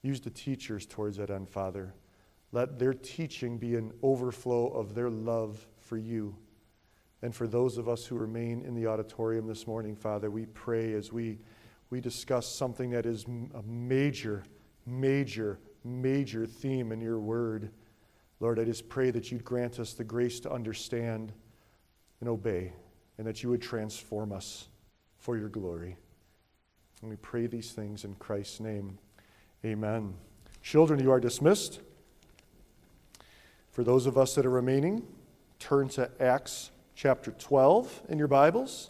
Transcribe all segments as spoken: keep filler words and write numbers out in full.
Use the teachers towards that end, Father. Let their teaching be an overflow of their love for you. And for those of us who remain in the auditorium this morning, Father, we pray as we, we discuss something that is a major, major, major theme in your word. Lord, I just pray that you'd grant us the grace to understand and obey, and that you would transform us for your glory. And we pray these things in Christ's name. Amen. Children, you are dismissed. For those of us that are remaining, turn to Acts chapter twelve in your Bibles.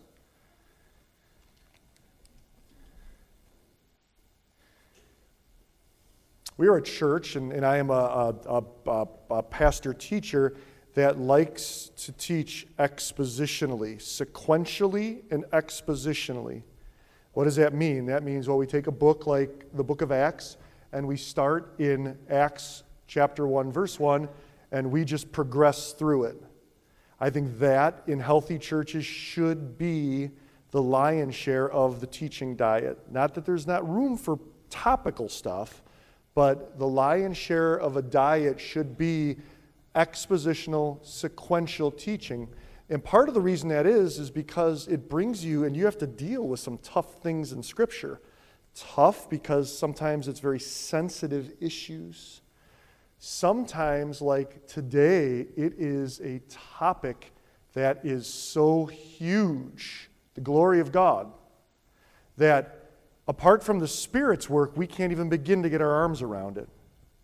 We are a church, and, and I am a, a, a, a pastor-teacher that likes to teach expositionally, sequentially and expositionally. What does that mean? That means, well, we take a book like the book of Acts, and we start in Acts chapter one, verse one, and we just progress through it. I think that in healthy churches should be the lion's share of the teaching diet. Not that there's not room for topical stuff, but the lion's share of a diet should be expositional, sequential teaching. And part of the reason that is, is because it brings you, and you have to deal with some tough things in Scripture. Tough because sometimes it's very sensitive issues. Sometimes, like today, it is a topic that is so huge, the glory of God, that apart from the Spirit's work, we can't even begin to get our arms around it.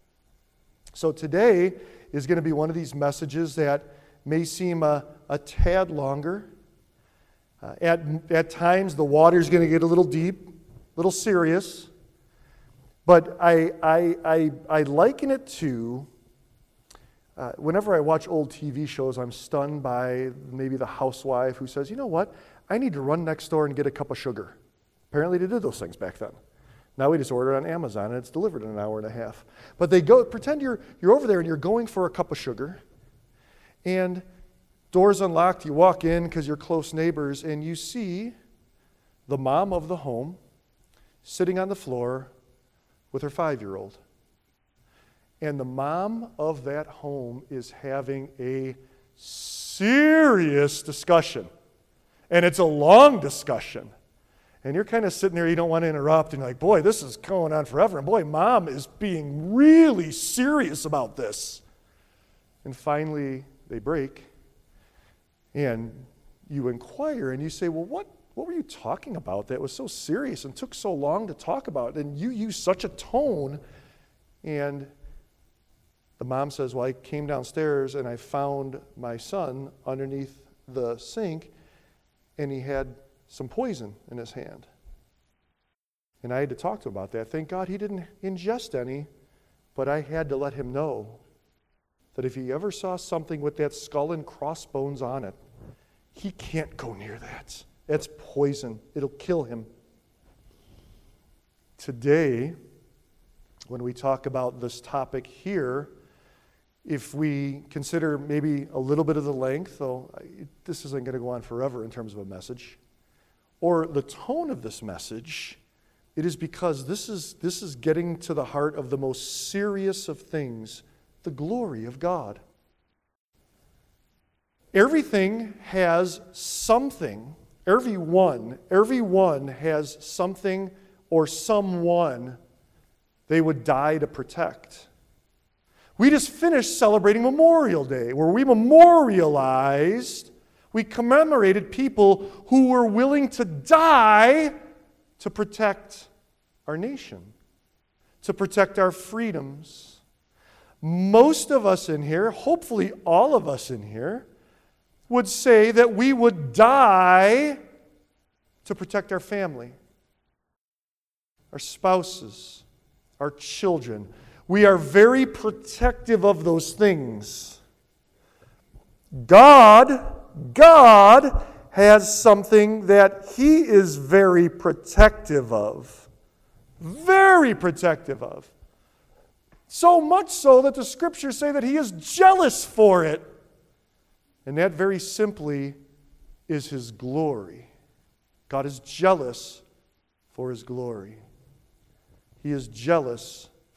So today is going to be one of these messages that may seem a, a tad longer. Uh, at, at times, the water's going to get a little deep, a little serious. But I, I, I, I liken it to, uh, whenever I watch old T V shows, I'm stunned by maybe the housewife who says, you know what, I need to run next door and get a cup of sugar. Apparently they did those things back then. Now we just order it on Amazon and it's delivered in an hour and a half. But they go, pretend you're, you're over there and you're going for a cup of sugar, and door's unlocked, you walk in because you're close neighbors, and you see the mom of the home sitting on the floor with her five-year-old. And the mom of that home is having a serious discussion. And it's a long discussion. And you're kind of sitting there, you don't want to interrupt, and you're like, boy, this is going on forever. And boy, mom is being really serious about this. And finally, they break. And you inquire, and you say, well, what, what were you talking about that was so serious and took so long to talk about? And you use such a tone. And the mom says, well, I came downstairs, and I found my son underneath the sink, and he had some poison in his hand. And I had to talk to him about that. Thank God he didn't ingest any, but I had to let him know that if he ever saw something with that skull and crossbones on it, he can't go near that. That's poison. It'll kill him. Today, when we talk about this topic here, if we consider maybe a little bit of the length, though this isn't going to go on forever in terms of a message, or the tone of this message, it is because this is, this is getting to the heart of the most serious of things, the glory of God. Everything has something, everyone, everyone has something or someone they would die to protect. We just finished celebrating Memorial Day, where we memorialized, we commemorated people who were willing to die to protect our nation, to protect our freedoms. Most of us in here, hopefully all of us in here, would say that we would die to protect our family, our spouses, our children. We are very protective of those things. God, God has something that He is very protective of. Very protective of. So much so that the Scriptures say that He is jealous for it. And that very simply is His glory. God is jealous for His glory. He is jealous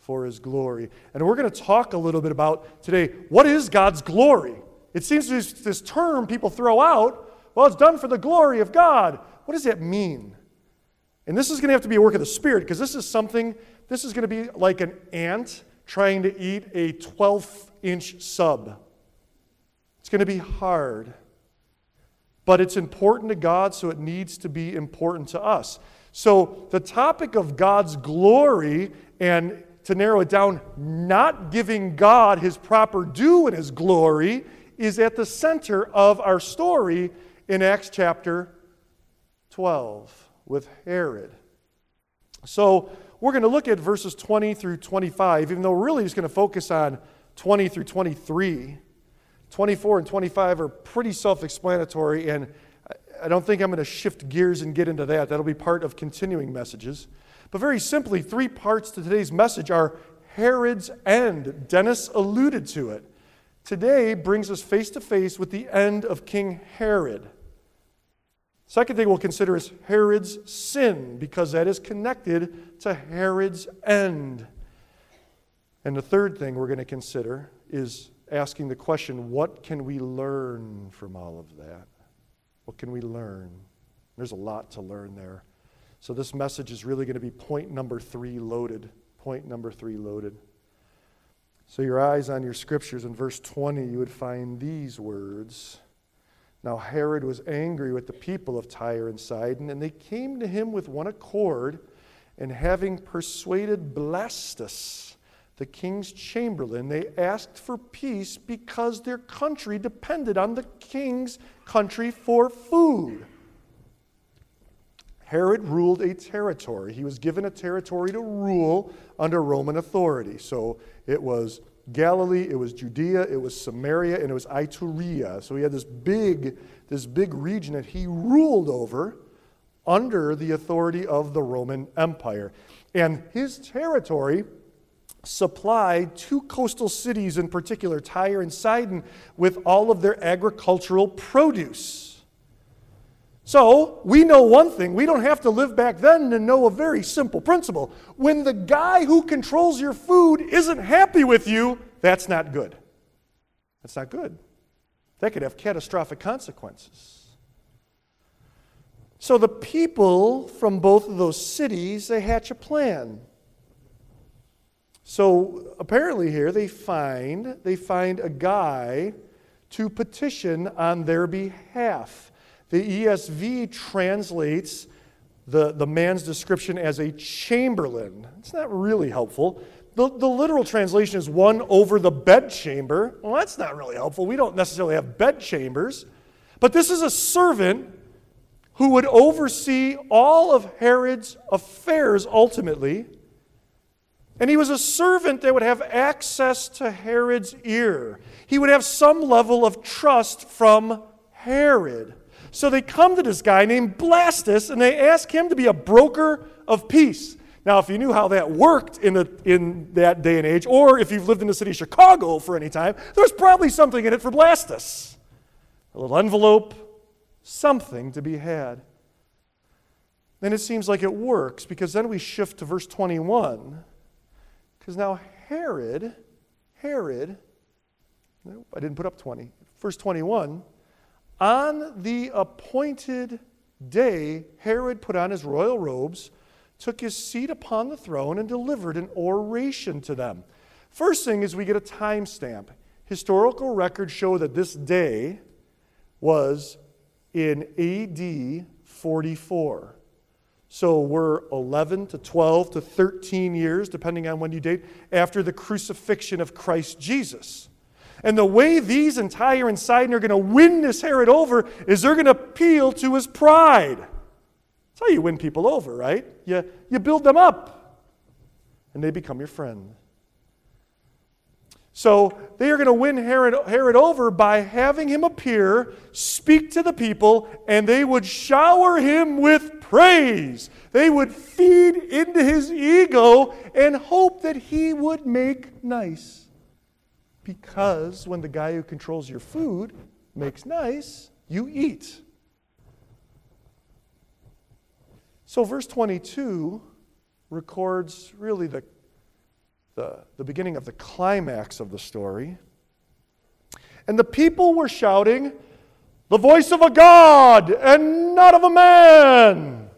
for his glory. And we're going to talk a little bit about today, what is God's glory? It seems to be this term people throw out, well, it's done for the glory of God. What does that mean? And this is going to have to be a work of the Spirit, because this is something, this is going to be like an ant trying to eat a twelve-inch sub. It's going to be hard. But it's important to God, so it needs to be important to us. So the topic of God's glory, and to narrow it down, not giving God his proper due in his glory, is at the center of our story in Acts chapter twelve with Herod. So we're going to look at verses twenty through twenty-five, even though we're really just going to focus on twenty through twenty-three. twenty-four and twenty-five are pretty self-explanatory, and I don't think I'm going to shift gears and get into that. That'll be part of continuing messages. But very simply, three parts to today's message are Herod's end. Dennis alluded to it. Today brings us face to face with the end of King Herod. Second thing we'll consider is Herod's sin, because that is connected to Herod's end. And the third thing we're going to consider is asking the question, what can we learn from all of that? What can we learn? There's a lot to learn there. So this message is really going to be point number three loaded. Point number three loaded. So your eyes on your scriptures, in verse twenty, you would find these words. Now Herod was angry with the people of Tyre and Sidon, and they came to him with one accord, and having persuaded Blastus, the king's chamberlain, they asked for peace because their country depended on the king's country for food. Herod ruled a territory. He was given a territory to rule under Roman authority. So it was Galilee, it was Judea, it was Samaria, and it was Iturea. So he had this big, this big region that he ruled over under the authority of the Roman Empire. And his territory supplied two coastal cities, in particular, Tyre and Sidon, with all of their agricultural produce. So, we know one thing. We don't have to live back then to know a very simple principle. When the guy who controls your food isn't happy with you, that's not good. That's not good. That could have catastrophic consequences. So the people from both of those cities, they hatch a plan. So apparently here they find they find a guy to petition on their behalf. The E S V translates the, the man's description as a chamberlain. It's not really helpful. The, the literal translation is one over the bedchamber. Well, that's not really helpful. We don't necessarily have bedchambers. But this is a servant who would oversee all of Herod's affairs ultimately. And he was a servant that would have access to Herod's ear. He would have some level of trust from Herod. So they come to this guy named Blastus, and they ask him to be a broker of peace. Now, if you knew how that worked in, the, in that day and age, or if you've lived in the city of Chicago for any time, there's probably something in it for Blastus. A little envelope, something to be had. Then it seems like it works, because then we shift to verse twenty-one. Because now Herod, Herod, no, I didn't put up twenty. Verse twenty-one, on the appointed day, Herod put on his royal robes, took his seat upon the throne, and delivered an oration to them. First thing is we get a timestamp. Historical records show that this day was in A D forty-four. So we're eleven to twelve to thirteen years, depending on when you date, after the crucifixion of Christ Jesus. And the way these and Tyre and Sidon are going to win this Herod over is they're going to appeal to his pride. That's how you win people over, right? You, you build them up, and they become your friend. So they are going to win Herod, Herod over by having him appear, speak to the people, and they would shower him with praise. They would feed into his ego and hope that he would make nice. Because when the guy who controls your food makes nice, you eat. So verse twenty-two records really the the, the beginning of the climax of the story. And the people were shouting, "The voice of a God and not of a man."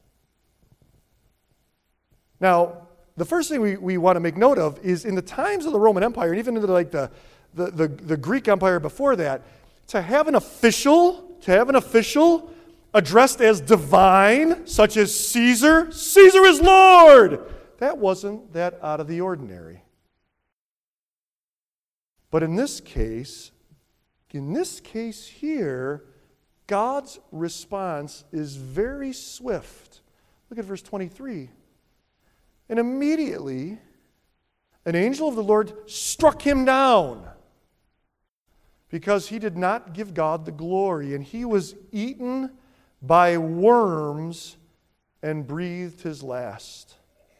Now, the first thing we, we want to make note of is in the times of the Roman Empire, and even in the, like the, the, the, the Greek Empire before that, to have an official, to have an official addressed as divine, such as Caesar, Caesar is Lord, that wasn't that out of the ordinary. But in this case, in this case here, God's response is very swift. Look at verse twenty-three. And immediately, an angel of the Lord struck him down because he did not give God the glory, and he was eaten by worms and breathed his last.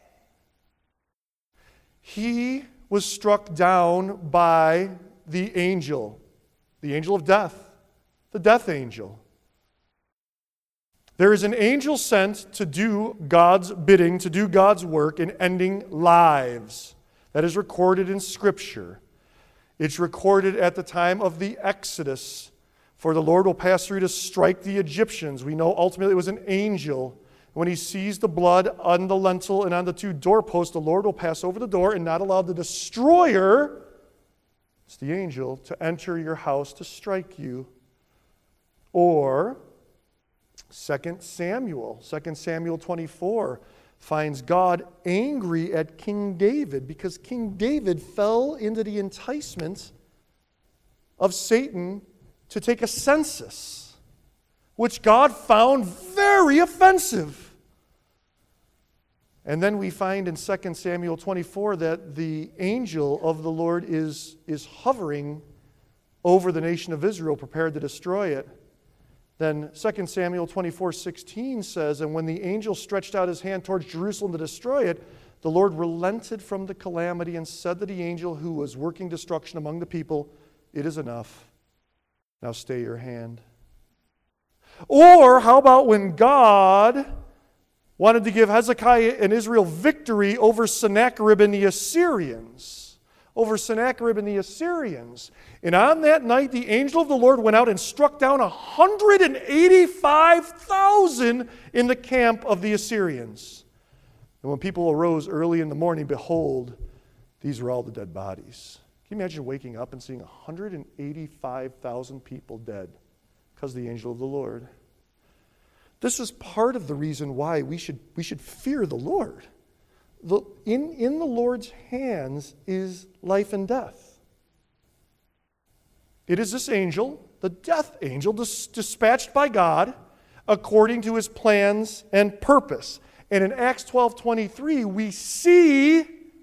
He was struck down by the angel, the angel of death, the death angel. There is an angel sent to do God's bidding, to do God's work in ending lives. That is recorded in Scripture. It's recorded at the time of the Exodus. For the Lord will pass through to strike the Egyptians. We know ultimately it was an angel. When he sees the blood on the lintel and on the two doorposts, the Lord will pass over the door and not allow the destroyer, it's the angel, to enter your house to strike you. Or Second Samuel, Second Samuel twenty-four finds God angry at King David because King David fell into the enticement of Satan to take a census, which God found very offensive. And then we find in Second Samuel twenty-four that the angel of the Lord is, is hovering over the nation of Israel, prepared to destroy it. Then Second Samuel twenty-four sixteen says, "And when the angel stretched out his hand towards Jerusalem to destroy it, the Lord relented from the calamity and said to the angel who was working destruction among the people, 'It is enough. Now stay your hand.'" Or how about when God wanted to give Hezekiah and Israel victory over Sennacherib and the Assyrians? Over Sennacherib and the Assyrians. And on that night, the angel of the Lord went out and struck down one hundred eighty-five thousand in the camp of the Assyrians. And when people arose early in the morning, behold, these were all the dead bodies. Can you imagine waking up and seeing one hundred eighty-five thousand people dead because of the angel of the Lord? This is part of the reason why we should, we should fear the Lord. The, in, in the Lord's hands is life and death. It is this angel, the death angel, dis, dispatched by God according to his plans and purpose. And in Acts twelve twenty-three, we see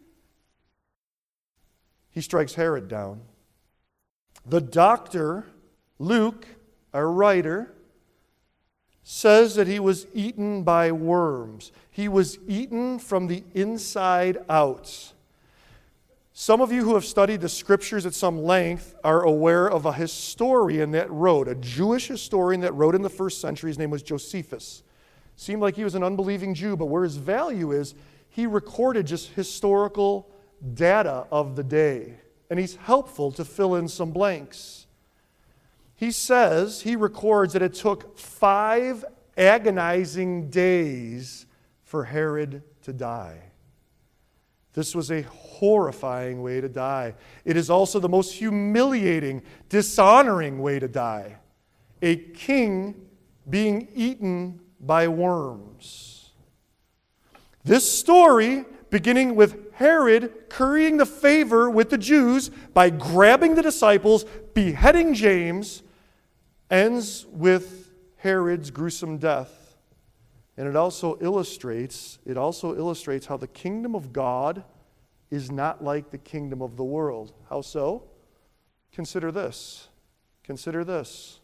he strikes Herod down. The doctor, Luke, our writer, says that he was eaten by worms. He was eaten from the inside out. Some of you who have studied the Scriptures at some length are aware of a historian that wrote, a Jewish historian that wrote in the first century. His name was Josephus. Seemed like he was an unbelieving Jew, but where his value is, he recorded just historical data of the day. And he's helpful to fill in some blanks. He says, he records that it took five agonizing days for Herod to die. This was a horrifying way to die. It is also the most humiliating, dishonoring way to die. A king being eaten by worms. This story, beginning with Herod currying the favor with the Jews by grabbing the disciples, beheading James, ends with Herod's gruesome death. And it also illustrates, it also illustrates how the kingdom of God is not like the kingdom of the world. How so? Consider this. Consider this.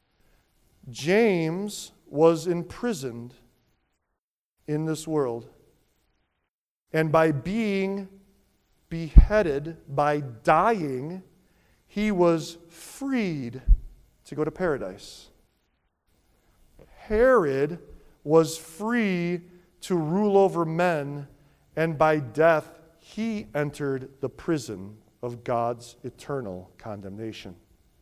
James was imprisoned in this world. And by being beheaded, by dying, he was freed to go to paradise. Herod was free to rule over men, and by death he entered the prison of God's eternal condemnation.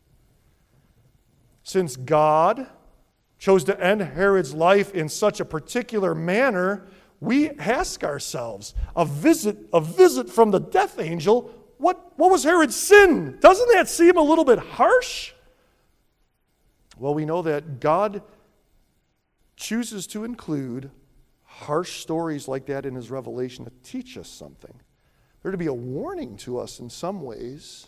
Since God chose to end Herod's life in such a particular manner, we ask ourselves, a visit, a visit from the death angel, what, what was Herod's sin? Doesn't that seem a little bit harsh? Well, we know that God chooses to include harsh stories like that in his revelation to teach us something. They're to be a warning to us in some ways.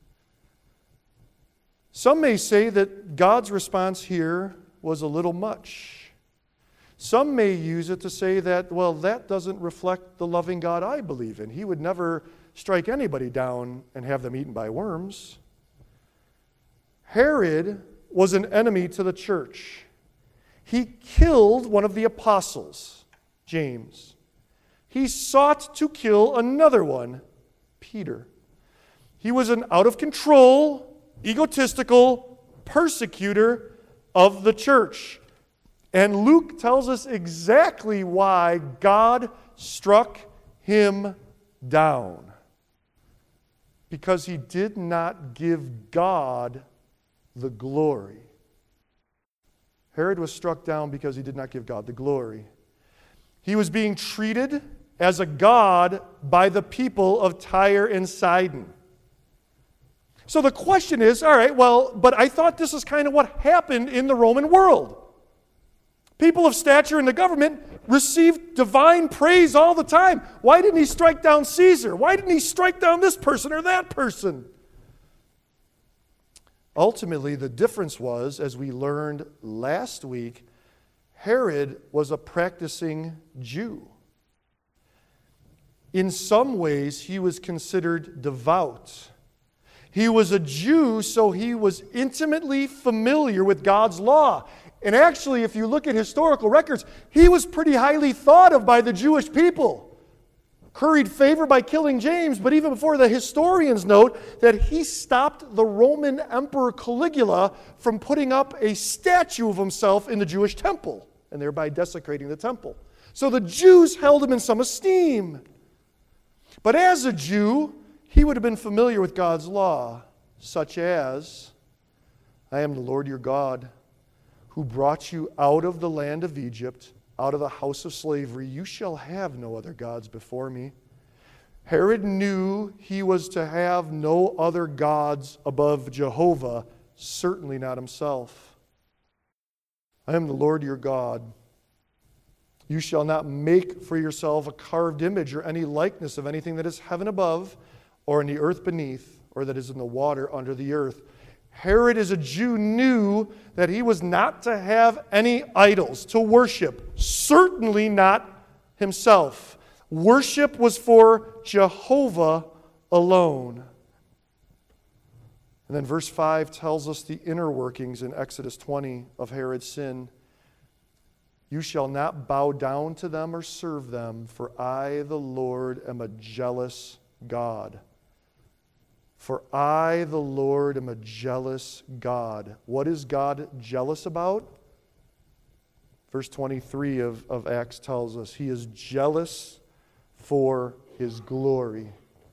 Some may say that God's response here was a little much. Some may use it to say that, well, that doesn't reflect the loving God I believe in. He would never strike anybody down and have them eaten by worms. Herod was an enemy to the church. He killed one of the apostles, James. He sought to kill another one, Peter. He was an out-of-control, egotistical persecutor of the church. And Luke tells us exactly why God struck him down. Because he did not give God the glory. Herod was struck down because he did not give God the glory. He was being treated as a god by the people of Tyre and Sidon. So the question is, all right, well, but I thought this is kind of what happened in the Roman world. People of stature in the government received divine praise all the time. Why didn't he strike down Caesar? Why didn't he strike down this person or that person? Ultimately, the difference was, as we learned last week, Herod was a practicing Jew. In some ways, he was considered devout. He was a Jew, so he was intimately familiar with God's law. And actually, if you look at historical records, he was pretty highly thought of by the Jewish people. Curried favor by killing James, but even before, the historians note that he stopped the Roman Emperor Caligula from putting up a statue of himself in the Jewish temple, and thereby desecrating the temple. So the Jews held him in some esteem. But as a Jew, he would have been familiar with God's law, such as, I am the Lord your God, who brought you out of the land of Egypt, out of the house of slavery. You shall have no other gods before me. Herod knew he was to have no other gods above Jehovah, certainly not himself. I am the Lord your God. You shall not make for yourself a carved image or any likeness of anything that is heaven above, or in the earth beneath, or that is in the water under the earth. Herod, as a Jew, knew that he was not to have any idols to worship, certainly not himself. Worship was for Jehovah alone. And then verse five tells us the inner workings in Exodus twenty of Herod's sin. You shall not bow down to them or serve them, for I, the Lord, am a jealous God. For I, the Lord, am a jealous God. What is God jealous about? Verse twenty-three of, of Acts tells us he is jealous for his glory.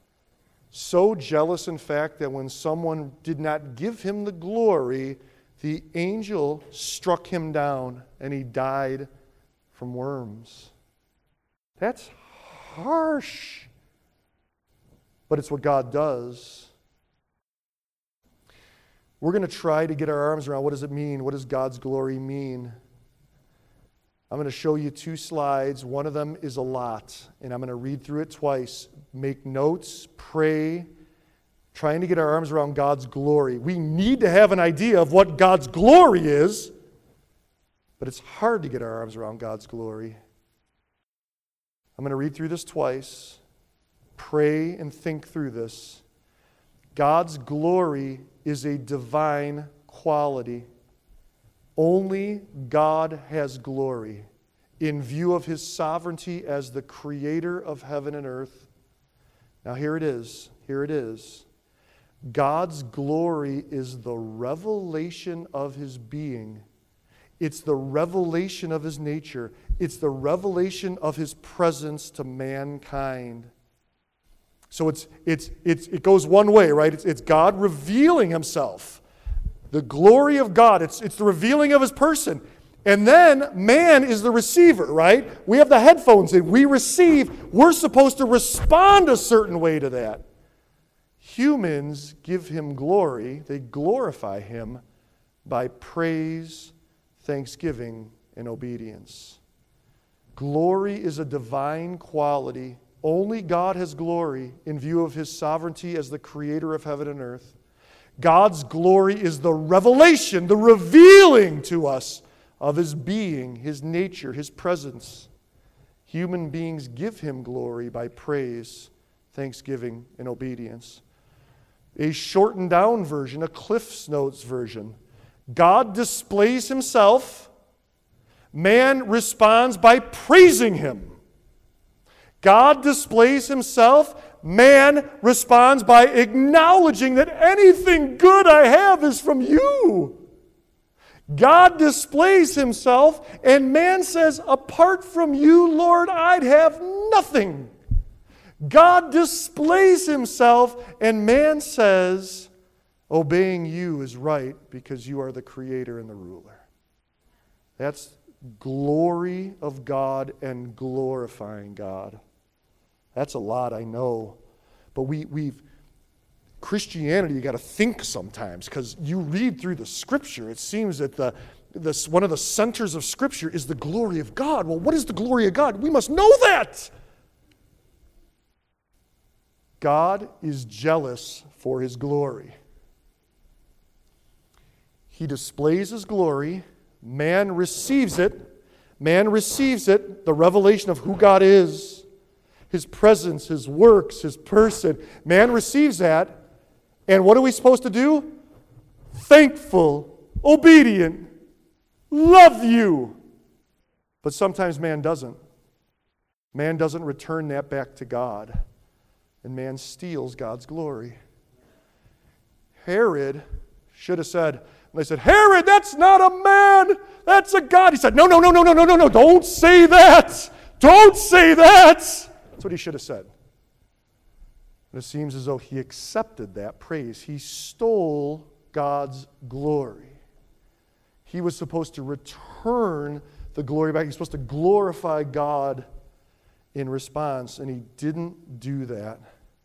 So jealous, in fact, that when someone did not give him the glory, the angel struck him down and he died from worms. That's harsh. But it's what God does. We're going to try to get our arms around what does it mean? What does God's glory mean? I'm going to show you two slides. One of them is a lot, and I'm going to read through it twice. Make notes, pray, trying to get our arms around God's glory. We need to have an idea of what God's glory is, but it's hard to get our arms around God's glory. I'm going to read through this twice. Pray and think through this. God's glory is a divine quality. Only God has glory in view of his sovereignty as the creator of heaven and earth. Now here it is. Here it is. God's glory is the revelation of his being. It's the revelation of his nature. It's the revelation of his presence to mankind. So it's, it's, it's, it goes one way, right? It's, it's God revealing himself. The glory of God. It's, it's the revealing of his person. And then man is the receiver, right? We have the headphones in. We receive. We're supposed to respond a certain way to that. Humans give him glory. They glorify him by praise, thanksgiving, and obedience. Glory is a divine quality. Only God has glory in view of his sovereignty as the creator of heaven and earth. God's glory is the revelation, the revealing to us of his being, his nature, his presence. Human beings give him glory by praise, thanksgiving, and obedience. A shortened down version, a Cliff's Notes version. God displays himself. Man responds by praising him. God displays himself. Man responds by acknowledging that anything good I have is from you. God displays himself, and man says, apart from you, Lord, I'd have nothing. God displays himself, and man says, obeying you is right because you are the creator and the ruler. That's glory of God and glorifying God. That's a lot, I know. But we, we've, Christianity, you got to think sometimes, because you read through the Scripture, it seems that the, the, one of the centers of Scripture is the glory of God. Well, what is the glory of God? We must know that. God is jealous for his glory. He displays his glory. Man receives it. Man receives it, the revelation of who God is, his presence, his works, his person. Man receives that. And what are we supposed to do? Thankful, obedient, love you. But sometimes man doesn't. Man doesn't return that back to God. And man steals God's glory. Herod should have said, and they said, Herod, that's not a man, that's a God. He said, no, no, no, no, no, no, no, no, don't say that. Don't say that. That's what he should have said. And it seems as though he accepted that praise. He stole God's glory. He was supposed to return the glory back. He was supposed to glorify God in response, and he didn't do that.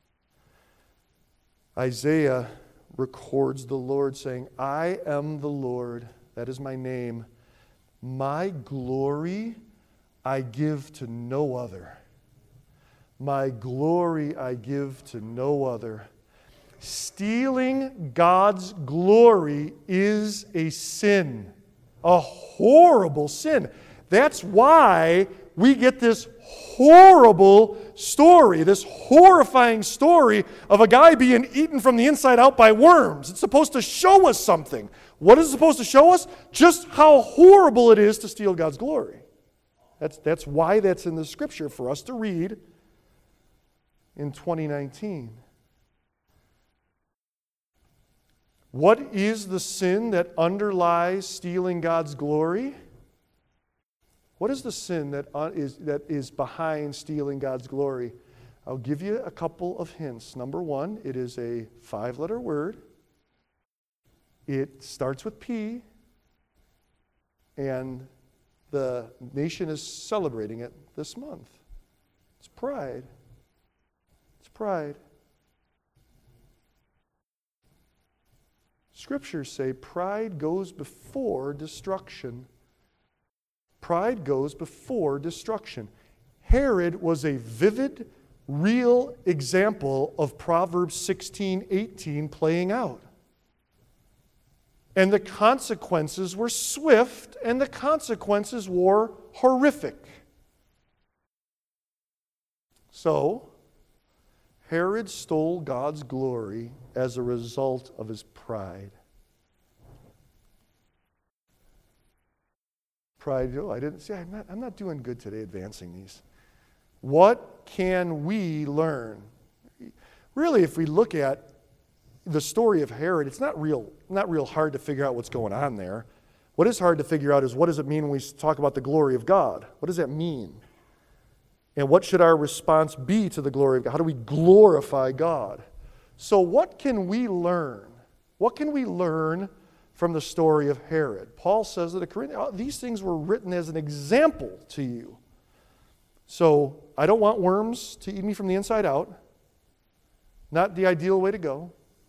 Isaiah records the Lord saying, I am the Lord, that is my name. My glory I give to no other. My glory I give to no other. Stealing God's glory is a sin, a horrible sin. That's why we get this horrible story, this horrifying story of a guy being eaten from the inside out by worms. It's supposed to show us something. What is it supposed to show us? Just how horrible it is to steal God's glory. That's, that's why that's in the Scripture for us to read in twenty nineteen. What is the sin that underlies stealing God's glory? What is the sin that is, that is behind stealing God's glory? I'll give you a couple of hints. Number one, it is a five-letter word. It starts with P, and the nation is celebrating it this month. It's pride. It's pride. Scriptures say pride goes before destruction. Pride goes before destruction. Herod was a vivid, real example of Proverbs sixteen eighteen playing out. And the consequences were swift, and the consequences were horrific. So, Herod stole God's glory as a result of his pride. Pride, oh, I didn't see, I'm not, I'm not doing good today advancing these. What can we learn? Really, if we look at the story of Herod, it's not real, not real hard to figure out what's going on there. What is hard to figure out is what does it mean when we talk about the glory of God? What does that mean? And what should our response be to the glory of God? How do we glorify God? So what can we learn? What can we learn from the story of Herod? Paul says that the Corinthians, these things were written as an example to you. So I don't want worms to eat me from the inside out. Not the ideal way to go.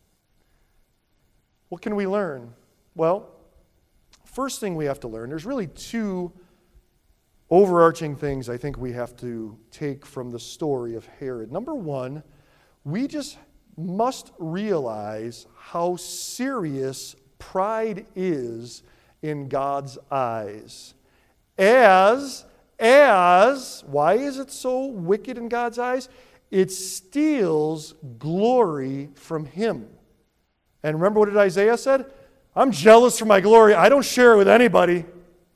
What can we learn? Well, first thing we have to learn, there's really two overarching things I think we have to take from the story of Herod. Number one, we just must realize how serious pride is in God's eyes. As, as, why is it so wicked in God's eyes? It steals glory from Him. And remember what did Isaiah said? I'm jealous for my glory. I don't share it with anybody.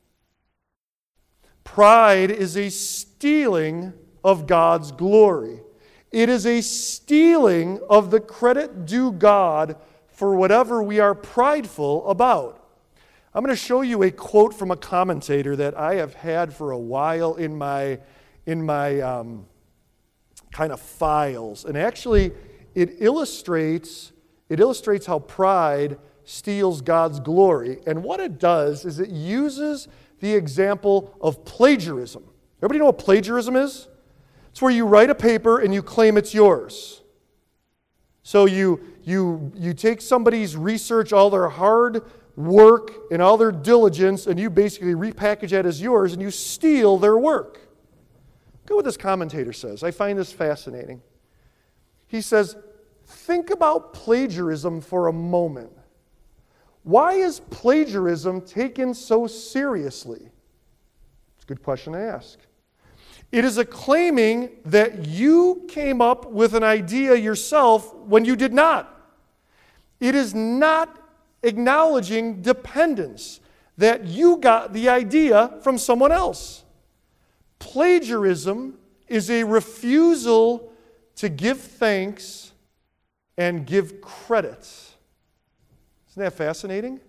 Pride is a stealing of God's glory. It is a stealing of the credit due God for whatever we are prideful about. I'm going to show you a quote from a commentator that I have had for a while in my, in my um, kind of files. And actually, it illustrates, it illustrates how pride steals God's glory. And what it does is it uses the example of plagiarism. Everybody know what plagiarism is? It's where you write a paper and you claim it's yours. So you, you, you take somebody's research, all their hard work and all their diligence, and you basically repackage that as yours and you steal their work. Look at what this commentator says. I find this fascinating. He says, think about plagiarism for a moment. Why is plagiarism taken so seriously? It's a good question to ask. It is a claiming that you came up with an idea yourself when you did not. It is not acknowledging dependence, that you got the idea from someone else. Plagiarism is a refusal to give thanks and give credit. Isn't that fascinating?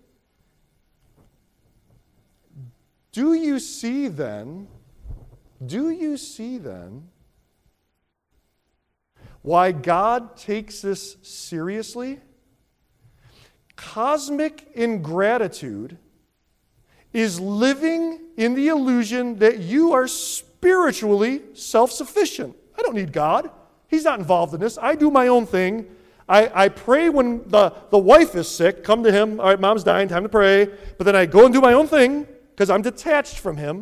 Do you see then, do you see then why God takes this seriously? Cosmic ingratitude is living in the illusion that you are spiritually self-sufficient. I don't need God. He's not involved in this. I do my own thing. I, I pray when the, the wife is sick, come to Him. All right, Mom's dying, time to pray. But then I go and do my own thing because I'm detached from Him.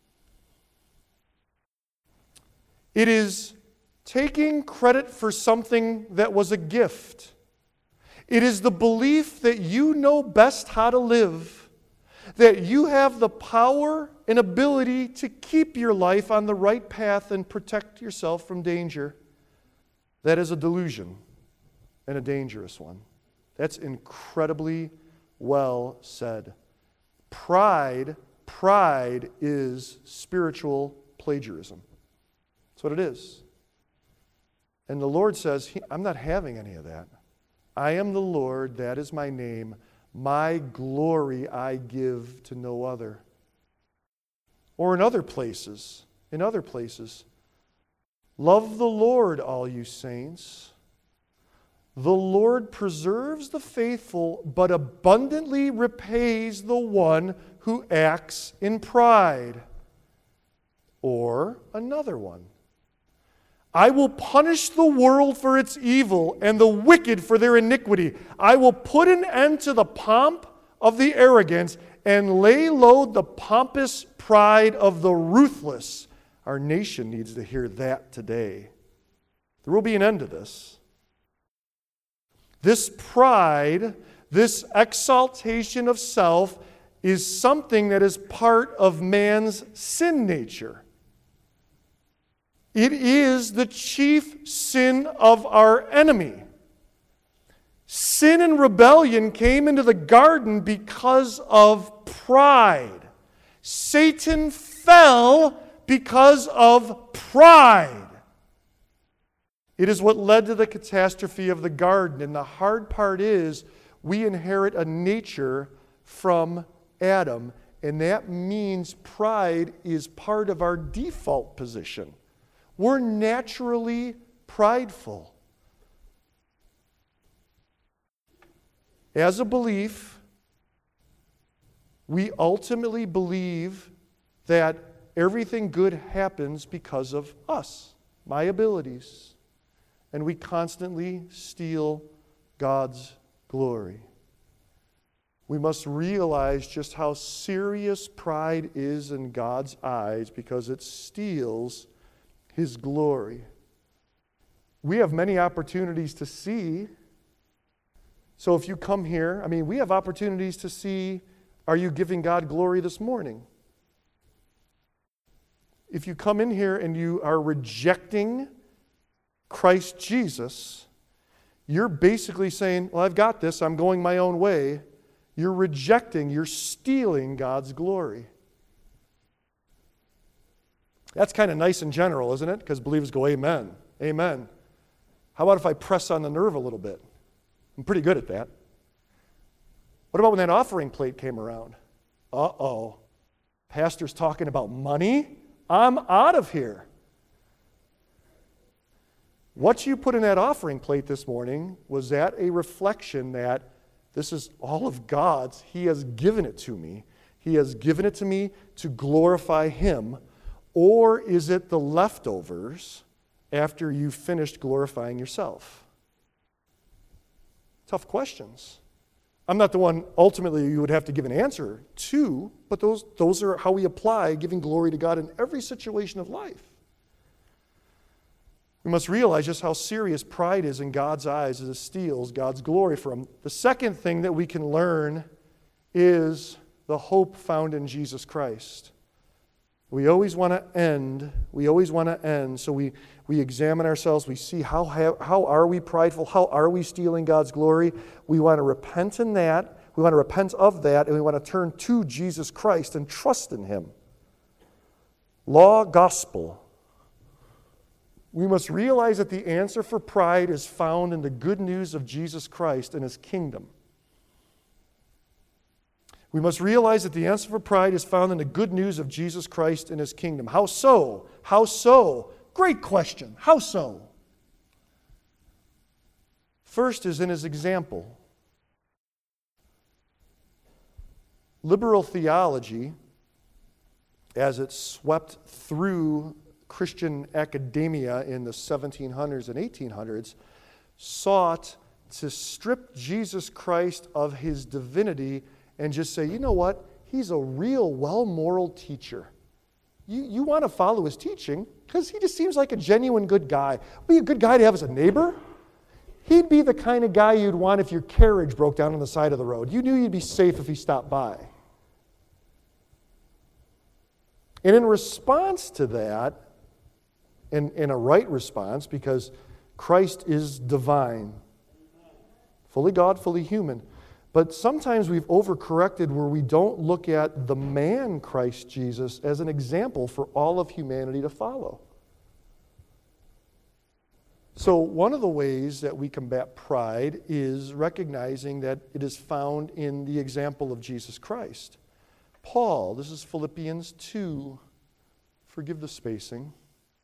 It is taking credit for something that was a gift. It is the belief that you know best how to live, that you have the power and ability to keep your life on the right path and protect yourself from danger. That is a delusion, and a dangerous one. That's incredibly well said. Pride, pride is spiritual plagiarism. That's what it is. And the Lord says, I'm not having any of that. I am the Lord, that is my name. My glory I give to no other. Or in other places, in other places, love the Lord, all you saints. The Lord preserves the faithful, but abundantly repays the one who acts in pride. Or another one. I will punish the world for its evil and the wicked for their iniquity. I will put an end to the pomp of the arrogant and lay low the pompous pride of the ruthless. Our nation needs to hear that today. There will be an end to this. This pride, this exaltation of self, is something that is part of man's sin nature. It is the chief sin of our enemy. Sin and rebellion came into the garden because of pride. Satan fell because of pride. It is what led to the catastrophe of the garden. And the hard part is we inherit a nature from Adam. And that means pride is part of our default position. We're naturally prideful. As a belief, we ultimately believe that everything good happens because of us, my abilities, and we constantly steal God's glory. We must realize just how serious pride is in God's eyes because it steals His glory. We have many opportunities to see. So if you come here, I mean, we have opportunities to see, are you giving God glory this morning? If you come in here and you are rejecting Christ Jesus, you're basically saying, well, I've got this, I'm going my own way. You're rejecting, you're stealing God's glory. That's kind of nice in general, isn't it? Because believers go, amen, amen. How about if I press on the nerve a little bit? I'm pretty good at that. What about when that offering plate came around? Uh-oh. Pastor's talking about money? I'm out of here. What you put in that offering plate this morning, was that a reflection that this is all of God's? He has given it to me. He has given it to me to glorify Him. Or is it the leftovers after you've finished glorifying yourself? Tough questions. I'm not the one ultimately you would have to give an answer to, but those, those are how we apply giving glory to God in every situation of life. We must realize just how serious pride is in God's eyes as it steals God's glory from Him. The second thing that we can learn is the hope found in Jesus Christ. We always want to end, we always want to end, so we, we examine ourselves, we see how, how, how are we prideful, how are we stealing God's glory. We want to repent in that, we want to repent of that, and we want to turn to Jesus Christ and trust in Him. Law, gospel. We must realize that the answer for pride is found in the good news of Jesus Christ and His kingdom. We must realize that the answer for pride is found in the good news of Jesus Christ and His kingdom. How so? How so? Great question. How so? First is in His example. Liberal theology, as it swept through Christian academia in the seventeen hundreds and eighteen hundreds, sought to strip Jesus Christ of His divinity and just say, you know what? He's a real well-moral teacher. You, you want to follow His teaching because He just seems like a genuine good guy. Be a good guy to have as a neighbor. He'd be the kind of guy you'd want if your carriage broke down on the side of the road. You knew you'd be safe if He stopped by. And in response to that, and in a right response, because Christ is divine, fully God, fully human, but sometimes we've overcorrected where we don't look at the man Christ Jesus as an example for all of humanity to follow. So one of the ways that we combat pride is recognizing that it is found in the example of Jesus Christ. Paul, this is Philippians two. Forgive the spacing.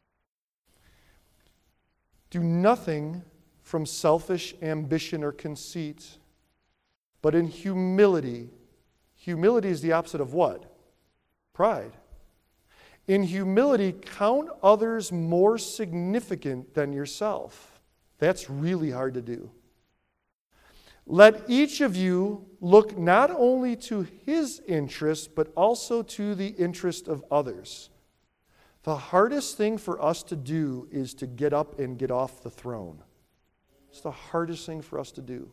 Do nothing from selfish ambition or conceit, but in humility. Humility is the opposite of what? Pride. In humility, count others more significant than yourself. That's really hard to do. Let each of you look not only to his interest, but also to the interest of others. The hardest thing for us to do is to get up and get off the throne. It's the hardest thing for us to do.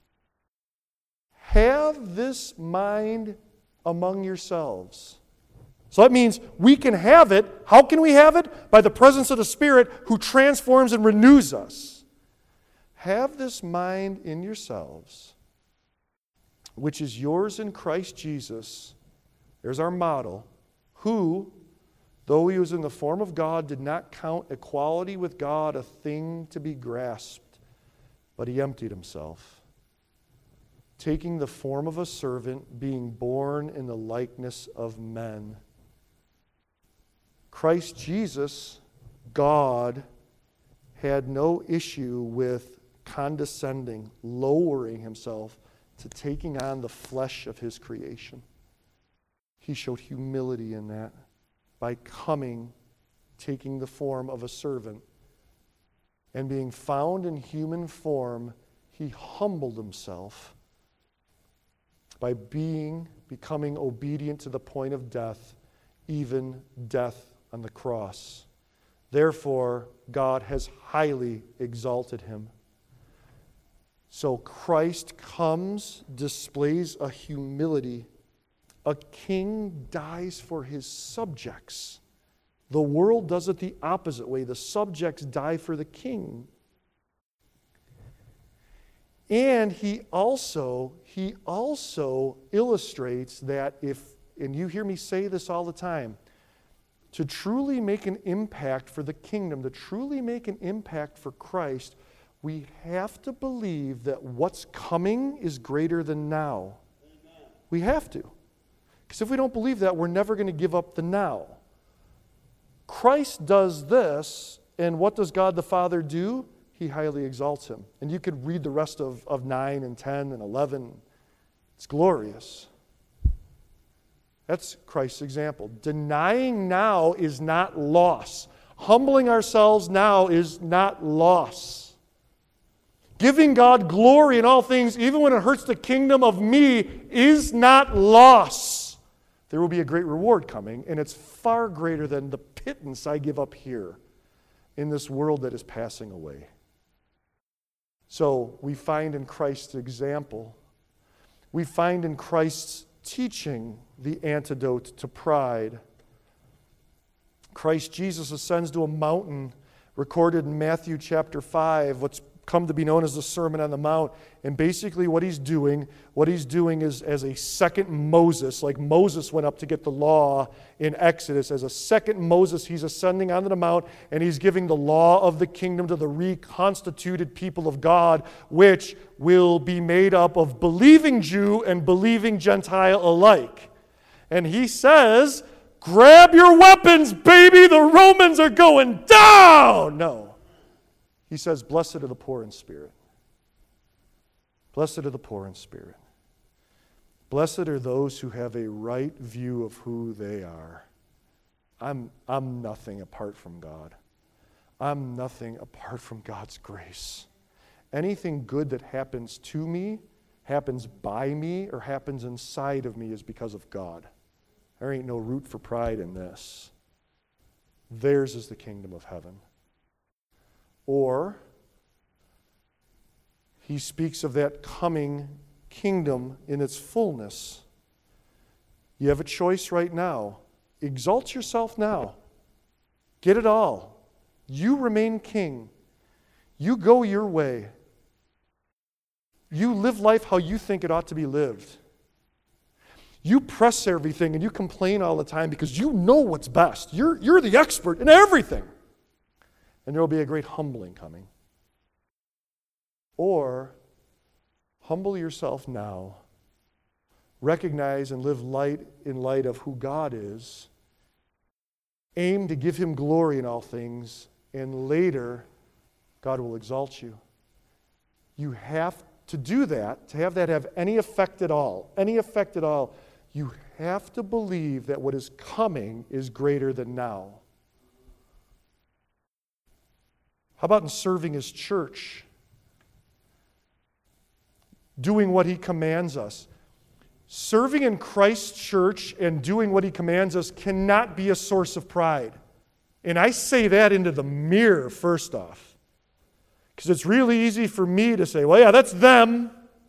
Have this mind among yourselves. So that means we can have it. How can we have it? By the presence of the Spirit who transforms and renews us. Have this mind in yourselves, which is yours in Christ Jesus. There's our model. Who, though He was in the form of God, did not count equality with God a thing to be grasped, but He emptied Himself, taking the form of a servant, being born in the likeness of men. Christ Jesus God had no issue with condescending, lowering himself to taking on the flesh of his creation. He showed humility in that by coming, taking the form of a servant, and being found in human form, he humbled himself by being, becoming obedient to the point of death, even death on the cross. Therefore, God has highly exalted him. So Christ comes, displays a humility. A king dies for his subjects. The world does it the opposite way. The subjects die for the king. And he also, he also illustrates that if, and you hear me say this all the time, to truly make an impact for the kingdom, to truly make an impact for Christ, we have to believe that what's coming is greater than now. Amen. We have to. Because if we don't believe that, we're never going to give up the now. Christ does this, and what does God the Father do? He highly exalts him. And you could read the rest of, of nine and ten and eleven. It's glorious. That's Christ's example. Denying now is not loss. Humbling ourselves now is not loss. Giving God glory in all things, even when it hurts the kingdom of me, is not loss. There will be a great reward coming, and it's far greater than the pittance I give up here in this world that is passing away. So we find in Christ's example, we find in Christ's teaching the antidote to pride. Christ Jesus ascends to a mountain recorded in Matthew chapter five, what's come to be known as the Sermon on the Mount. And basically what he's doing, what he's doing is as a second Moses, like Moses went up to get the law in Exodus, as a second Moses, he's ascending onto the mount and he's giving the law of the kingdom to the reconstituted people of God, which will be made up of believing Jew and believing Gentile alike. And he says, grab your weapons, baby, the Romans are going down. No. He says, blessed are the poor in spirit. Blessed are the poor in spirit. Blessed are those who have a right view of who they are. I'm, I'm nothing apart from God. I'm nothing apart from God's grace. Anything good that happens to me, happens by me, or happens inside of me is because of God. There ain't no root for pride in this. Theirs is the kingdom of heaven. Or, he speaks of that coming kingdom in its fullness. You have a choice right now. Exalt yourself now. Get it all. You remain king. You go your way. You live life how you think it ought to be lived. You press everything and you complain all the time because you know what's best. You're, you're the expert in everything. And there will be a great humbling coming. Or, humble yourself now. Recognize and live light in light of who God is. Aim to give him glory in all things. And later, God will exalt you. You have to do that, to have that have any effect at all, any effect at all, you have to believe that what is coming is greater than now. How about in serving his church? Doing what he commands us. Serving in Christ's church and doing what he commands us cannot be a source of pride. And I say that into the mirror first off. Because it's really easy for me to say, well, yeah, that's them.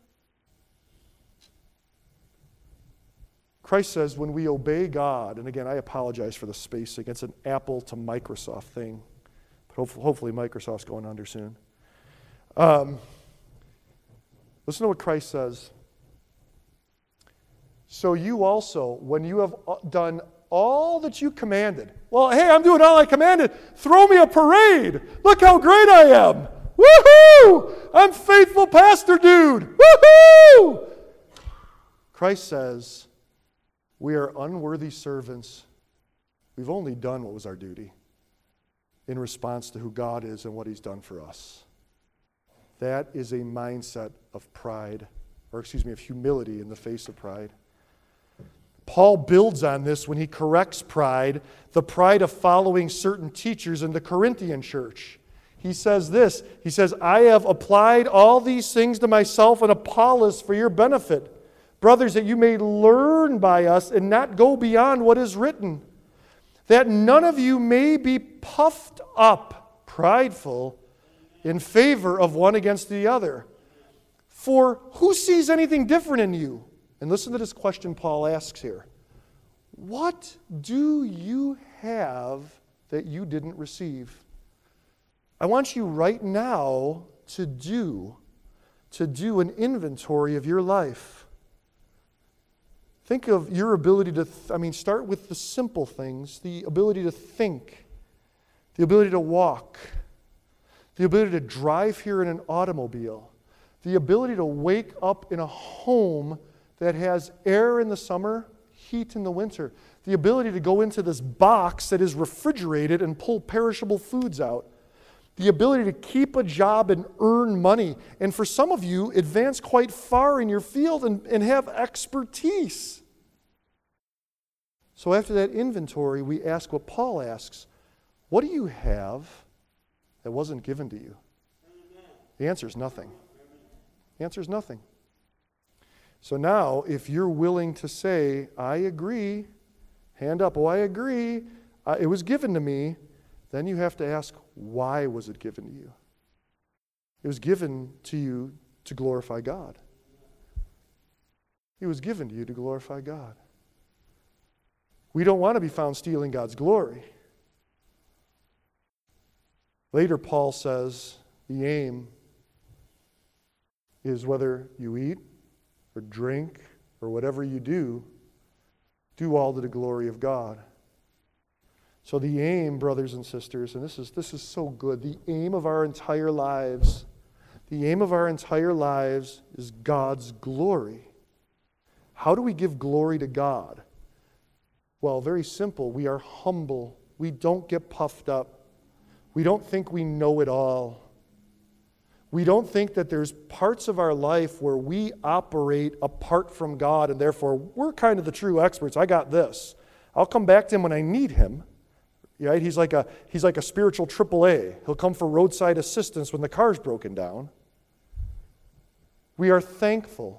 Christ says when we obey God, and again, I apologize for the spacing. It's an Apple to Microsoft thing. Hopefully Microsoft's going under soon. Um, listen to what Christ says. So you also, when you have done all that you commanded, well, hey, I'm doing all I commanded. Throw me a parade. Look how great I am. Woohoo! I'm faithful pastor dude. Woohoo! Christ says, we are unworthy servants. We've only done what was our duty. in response to who God is and what he's done for us. That is a mindset of pride, or excuse me, of humility in the face of pride. Paul builds on this when he corrects pride, the pride of following certain teachers in the Corinthian church. He says this, he says, I have applied all these things to myself and Apollos for your benefit, brothers, that you may learn by us and not go beyond what is written, that none of you may be puffed up, prideful, in favor of one against the other. For who sees anything different in you? And listen to this question Paul asks here. What do you have that you didn't receive? I want you right now to do, to do an inventory of your life. Think of your ability to, th- I mean, start with the simple things, the ability to think, the ability to walk, the ability to drive here in an automobile, the ability to wake up in a home that has air in the summer, heat in the winter, the ability to go into this box that is refrigerated and pull perishable foods out, the ability to keep a job and earn money, and for some of you, advance quite far in your field and, and have expertise. So after that inventory, we ask what Paul asks, what do you have that wasn't given to you? The answer is nothing. The answer is nothing. So now, if you're willing to say, I agree, hand up, oh, I agree, uh, it was given to me, then you have to ask, why was it given to you? It was given to you to glorify God. It was given to you to glorify God. We don't want to be found stealing God's glory. Later, Paul says the aim is whether you eat or drink or whatever you do, do all to the glory of God. So the aim, brothers and sisters, and this is this is so good, the aim of our entire lives, the aim of our entire lives is God's glory. How do we give glory to God? Well, very simple. We are humble. We don't get puffed up. We don't think we know it all. We don't think that there's parts of our life where we operate apart from God and therefore we're kind of the true experts. I got this. I'll come back to him when I need him. Right? He's like a he's like a spiritual triple A. He'll come for roadside assistance when the car's broken down. We are thankful.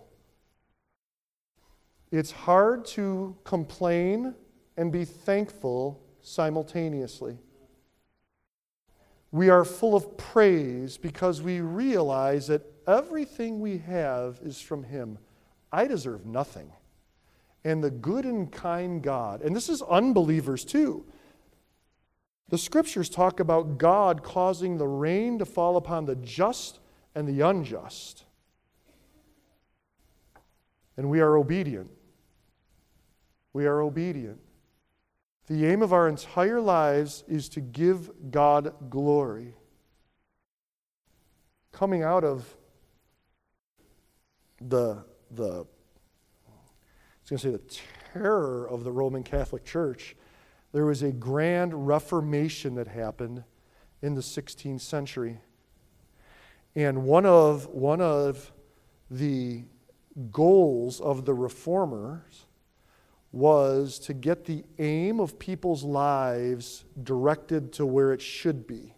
It's hard to complain and be thankful simultaneously. We are full of praise because we realize that everything we have is from him. I deserve nothing. And the good and kind God, and this is unbelievers too. The scriptures talk about God causing the rain to fall upon the just and the unjust. And we are obedient. We are obedient. The aim of our entire lives is to give God glory. Coming out of the, the I was going to say the terror of the Roman Catholic Church, there was a grand Reformation that happened in the sixteenth century. And one of, one of the goals of the reformers was to get the aim of people's lives directed to where it should be.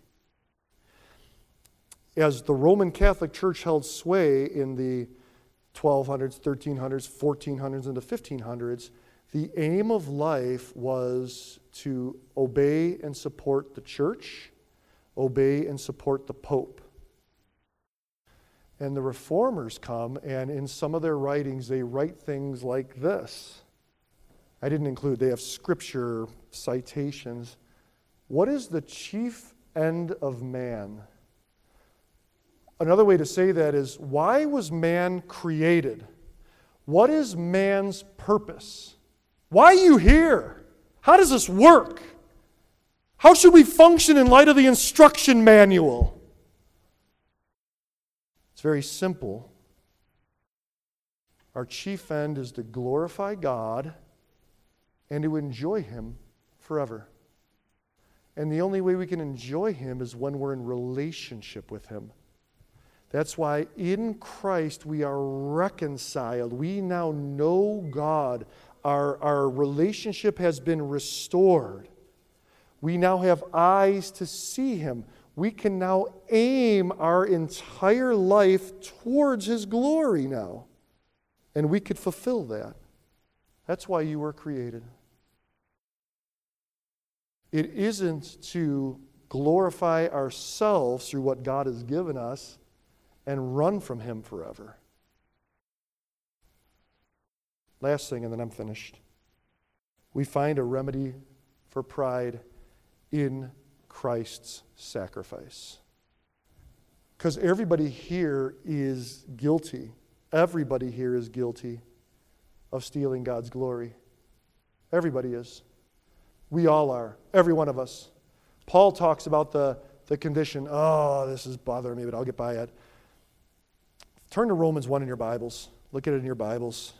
As the Roman Catholic Church held sway in the twelve hundreds, thirteen hundreds, fourteen hundreds, and the fifteen hundreds, the aim of life was to obey and support the church, obey and support the Pope. And the reformers come, and in some of their writings, they write things like this. I didn't include, they have scripture citations. What is the chief end of man? Another way to say that is, why was man created? What is man's purpose? Why are you here? How does this work? How should we function in light of the instruction manual? It's very simple. Our chief end is to glorify God and to enjoy him forever. And the only way we can enjoy Him is when we're in relationship with Him. That's why in Christ we are reconciled. We now know God. Our, our relationship has been restored. We now have eyes to see Him. We can now aim our entire life towards His glory now. And we could fulfill that. That's why you were created. It isn't to glorify ourselves through what God has given us and run from Him forever. Last thing, and then I'm finished. We find a remedy for pride in Christ's sacrifice. Because everybody here is guilty. Everybody here is guilty of stealing God's glory. Everybody is. We all are. Every one of us. Paul talks about the, the condition. Oh, this is bothering me, but I'll get by it. Turn to Romans one in your Bibles. Look at it in your Bibles.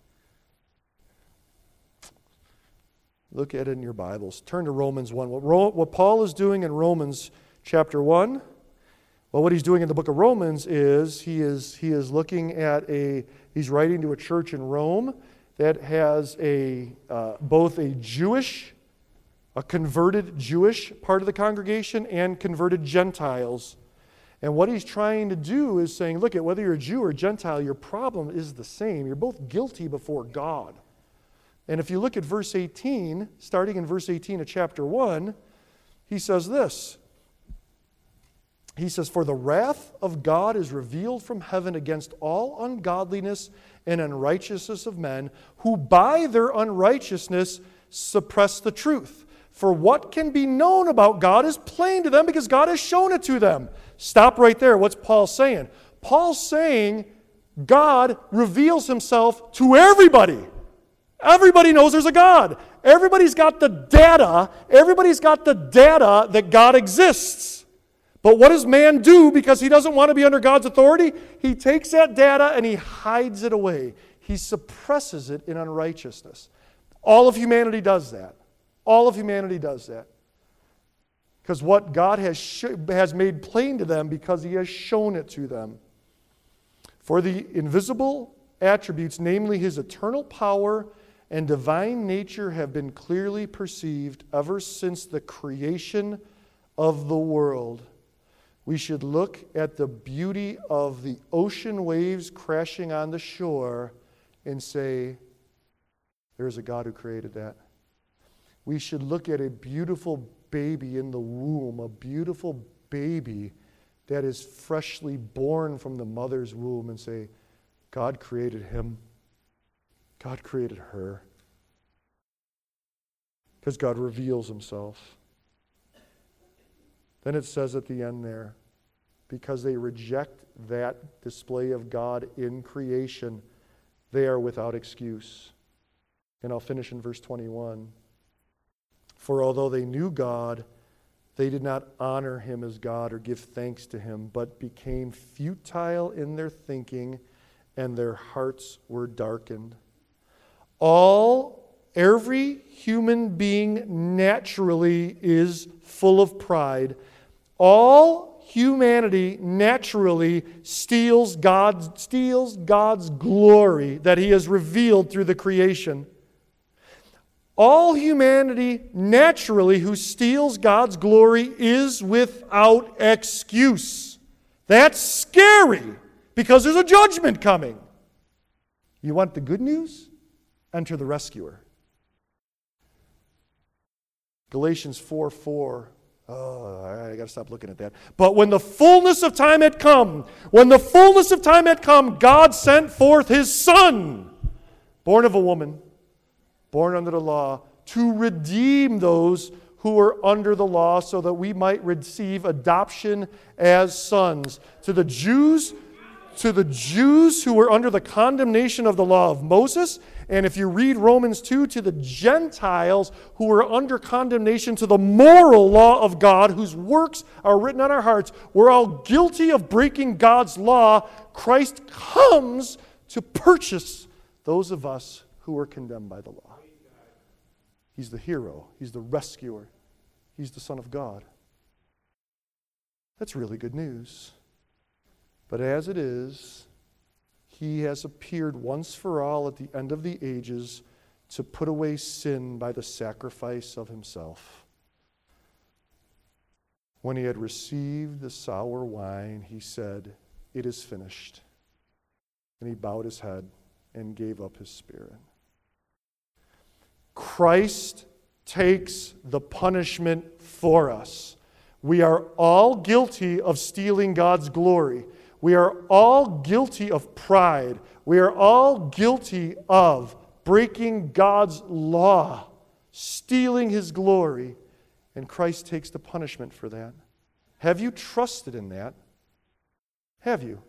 Look at it in your Bibles. Turn to Romans one. What, Ro- what Paul is doing in Romans chapter one, well, what he's doing in the book of Romans is he is he is looking at a, he's writing to a church in Rome that has a uh, both a Jewish, a converted Jewish part of the congregation and converted Gentiles. And what he's trying to do is saying, look, at whether you're a Jew or a Gentile, your problem is the same. You're both guilty before God. And if you look at verse eighteen, starting in verse eighteen of chapter one, he says this. He says, "For the wrath of God is revealed from heaven against all ungodliness and unrighteousness of men, who by their unrighteousness suppress the truth. For what can be known about God is plain to them because God has shown it to them." Stop right there. What's Paul saying? Paul's saying God reveals Himself to everybody. Everybody knows there's a God. Everybody's got the data. Everybody's got the data that God exists. But what does man do because he doesn't want to be under God's authority? He takes that data and he hides it away. He suppresses it in unrighteousness. All of humanity does that. All of humanity does that. Because what God has, sh- has made plain to them because He has shown it to them. For the invisible attributes, namely His eternal power and divine nature, have been clearly perceived ever since the creation of the world. We should look at the beauty of the ocean waves crashing on the shore and say, there's a God who created that. We should look at a beautiful baby in the womb, a beautiful baby that is freshly born from the mother's womb, and say, God created him. God created her. Because God reveals Himself. Then it says at the end there, because they reject that display of God in creation, they are without excuse. And I'll finish in verse twenty-one. For although they knew God, they did not honor Him as God or give thanks to Him, but became futile in their thinking, and their hearts were darkened. All, every human being naturally is full of pride. All humanity naturally steals God, steals God's glory that He has revealed through the creation. All humanity naturally who steals God's glory is without excuse. That's scary because there's a judgment coming. You want the good news? Enter the rescuer. Galatians four four. Oh, I got to stop looking at that. But when the fullness of time had come, when the fullness of time had come, God sent forth His Son, born of a woman, born under the law, to redeem those who were under the law, so that we might receive adoption as sons. To the Jews, to the Jews who were under the condemnation of the law of Moses, and if you read Romans two, to the Gentiles who were under condemnation to the moral law of God, whose works are written on our hearts. We're all guilty of breaking God's law. Christ comes to purchase those of us who were condemned by the law. He's the hero. He's the rescuer. He's the Son of God. That's really good news. But as it is, He has appeared once for all at the end of the ages to put away sin by the sacrifice of Himself. When He had received the sour wine, He said, "It is finished." And He bowed His head and gave up His spirit. Christ takes the punishment for us. We are all guilty of stealing God's glory. We are all guilty of pride. We are all guilty of breaking God's law, stealing His glory, and Christ takes the punishment for that. Have you trusted in that? Have you?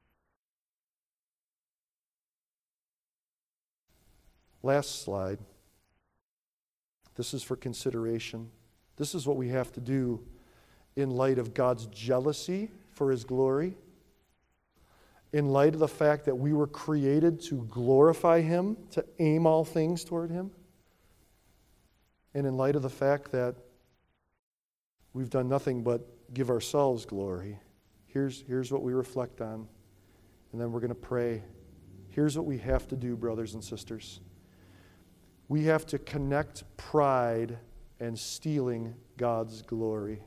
Last slide. This is for consideration. This is what we have to do in light of God's jealousy for His glory, in light of the fact that we were created to glorify Him, to aim all things toward Him, and in light of the fact that we've done nothing but give ourselves glory. Here's, here's what we reflect on, and then we're going to pray. Here's what we have to do, brothers and sisters. We have to connect pride and stealing God's glory.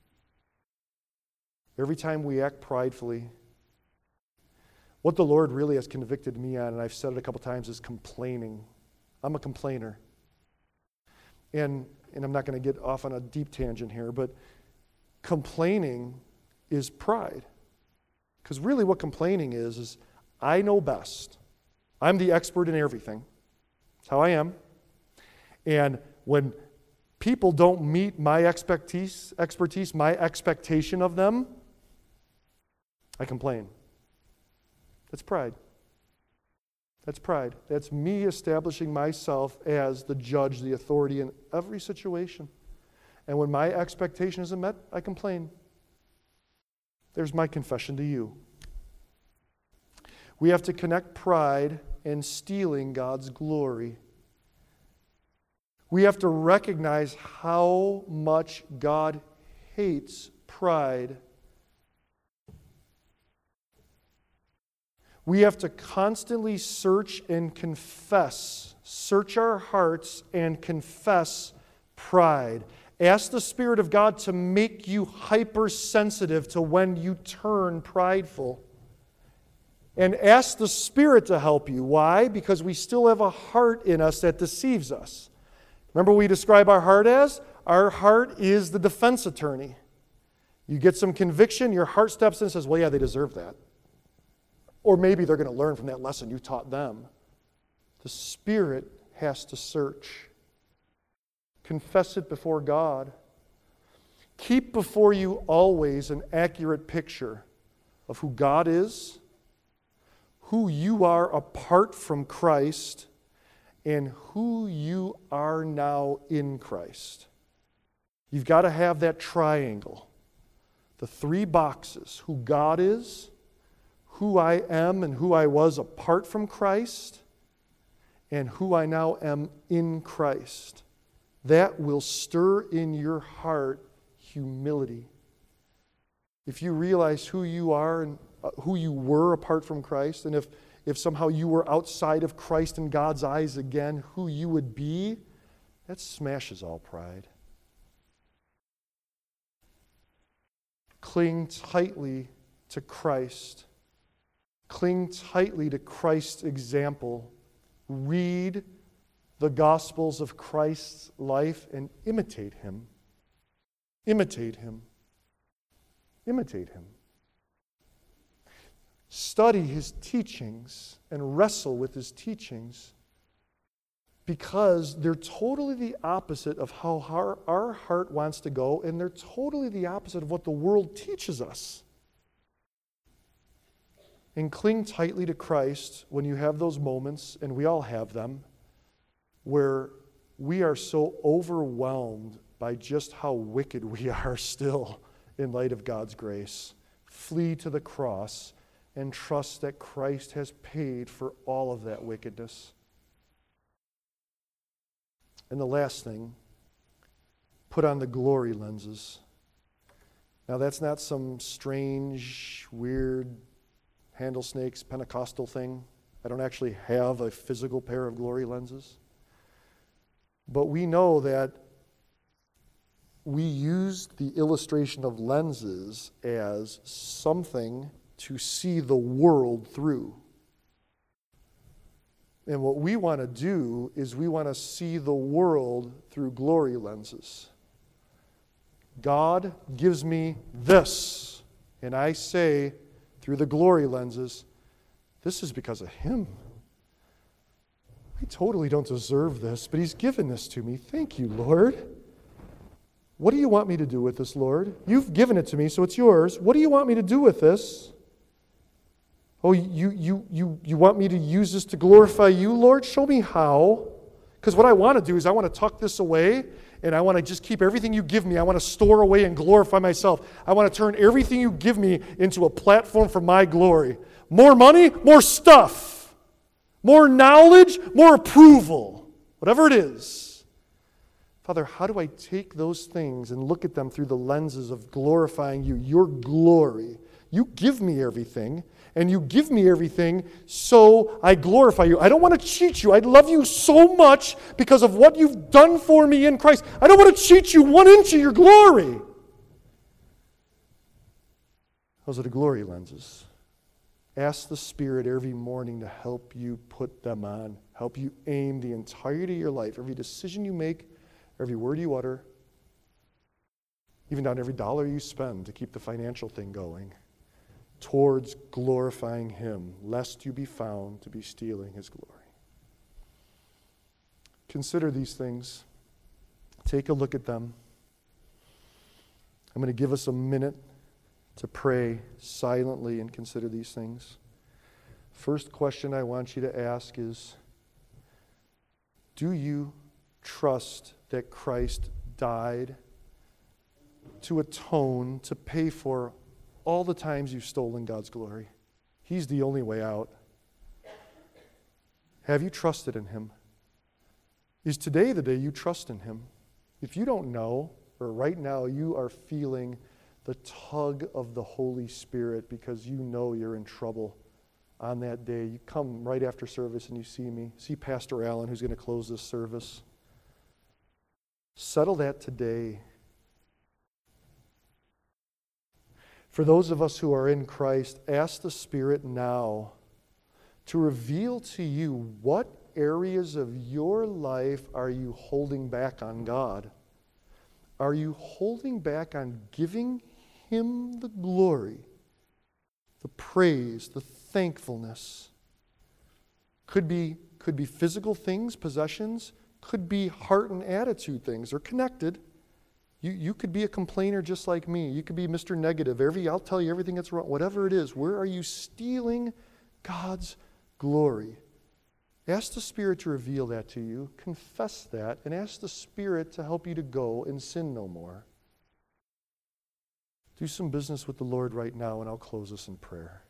Every time we act pridefully, what the Lord really has convicted me on, and I've said it a couple times, is complaining. I'm a complainer. And, and I'm not going to get off on a deep tangent here, but complaining is pride. Because really what complaining is, is I know best. I'm the expert in everything. That's how I am. And when people don't meet my expertise, expertise, my expectation of them, I complain. That's pride. That's pride. That's me establishing myself as the judge, the authority in every situation. And when my expectation isn't met, I complain. There's my confession to you. We have to connect pride and stealing God's glory. We have to recognize how much God hates pride. We have to constantly search and confess, search our hearts and confess pride. Ask the Spirit of God to make you hypersensitive to when you turn prideful. And ask the Spirit to help you. Why? Because we still have a heart in us that deceives us. Remember what we describe our heart as? Our heart is the defense attorney. You get some conviction, your heart steps in and says, well, yeah, they deserve that. Or maybe they're going to learn from that lesson you taught them. The Spirit has to search. Confess it before God. Keep before you always an accurate picture of who God is, who you are apart from Christ, and who you are now in Christ. You've got to have that triangle. The three boxes: who God is, who I am and who I was apart from Christ, and who I now am in Christ. That will stir in your heart humility. If you realize who you are and who you were apart from Christ, and if, if somehow you were outside of Christ in God's eyes again, who you would be, that smashes all pride. Cling tightly to Christ. Cling tightly to Christ's example. Read the Gospels of Christ's life and imitate Him. Imitate Him. Imitate Him. Study His teachings and wrestle with His teachings, because they're totally the opposite of how our, our heart wants to go, and they're totally the opposite of what the world teaches us. And cling tightly to Christ when you have those moments, and we all have them, where we are so overwhelmed by just how wicked we are still in light of God's grace. Flee to the cross and trust that Christ has paid for all of that wickedness. And the last thing put on the glory lenses. Now, that's not some strange, weird, handle snakes, Pentecostal thing. I don't actually have a physical pair of glory lenses. But we know that we use the illustration of lenses as something to see the world through. And what we want to do is we want to see the world through glory lenses. God gives me this, and I say through the glory lenses, this is because of Him. I totally don't deserve this, but He's given this to me. Thank you, Lord. What do you want me to do with this, Lord? You've given it to me, so it's yours. What do you want me to do with this? Oh, you, you, you, you want me to use this to glorify you, Lord? Show me how. Because what I want to do is I want to tuck this away, and I want to just keep everything you give me. I want to store away and glorify myself. I want to turn everything you give me into a platform for my glory. More money, more stuff. More knowledge, more approval. Whatever it is. Father, how do I take those things and look at them through the lenses of glorifying you, your glory? You give me everything, and you give me everything so I glorify you. I don't want to cheat you. I love you so much because of what you've done for me in Christ. I don't want to cheat you one inch of your glory. Those are the glory lenses. Ask the Spirit every morning to help you put them on, help you aim the entirety of your life, every decision you make, every word you utter, even down every dollar you spend to keep the financial thing going, towards glorifying Him, lest you be found to be stealing His glory. Consider these things. Take a look at them. I'm going to give us a minute to pray silently and consider these things. First question I want you to ask is, do you trust that Christ died to atone, to pay for all the times you've stolen God's glory? He's the only way out. Have you trusted in Him? Is today the day you trust in Him? If you don't know, or right now you are feeling the tug of the Holy Spirit because you know you're in trouble on that day, you come right after service and you see me, see Pastor Allen, who's going to close this service. Settle that today. For those of us who are in Christ, ask the Spirit now to reveal to you what areas of your life are you holding back on God. Are you holding back on giving Him the glory, the praise, the thankfulness? Could be, could be physical things, possessions, could be heart and attitude things. They're connected. You, you could be a complainer just like me. You could be Mister Negative. Every, I'll tell you everything that's wrong. Whatever it is, where are you stealing God's glory? Ask the Spirit to reveal that to you. Confess that, and ask the Spirit to help you to go and sin no more. Do some business with the Lord right now, and I'll close this in prayer.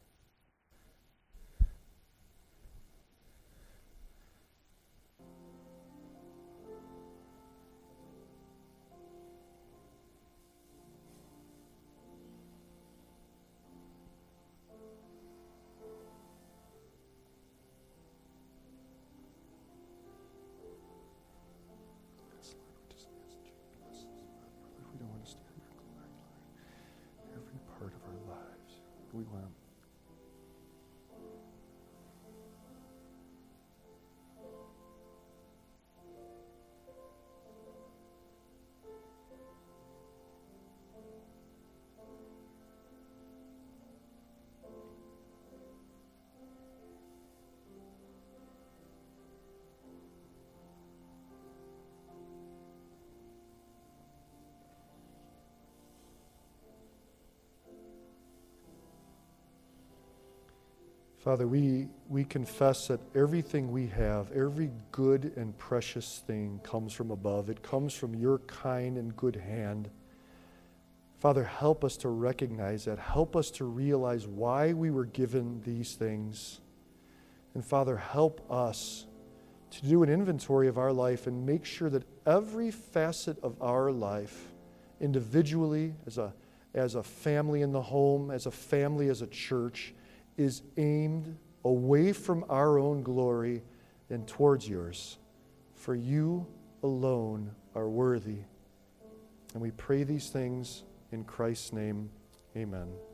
We want. Father, we, we confess that everything we have, every good and precious thing comes from above. It comes from your kind and good hand. Father, help us to recognize that. Help us to realize why we were given these things. And Father, help us to do an inventory of our life and make sure that every facet of our life, individually, as a, as a family in the home, as a family, as a church, is aimed away from our own glory and towards yours. For you alone are worthy. And we pray these things in Christ's name. Amen.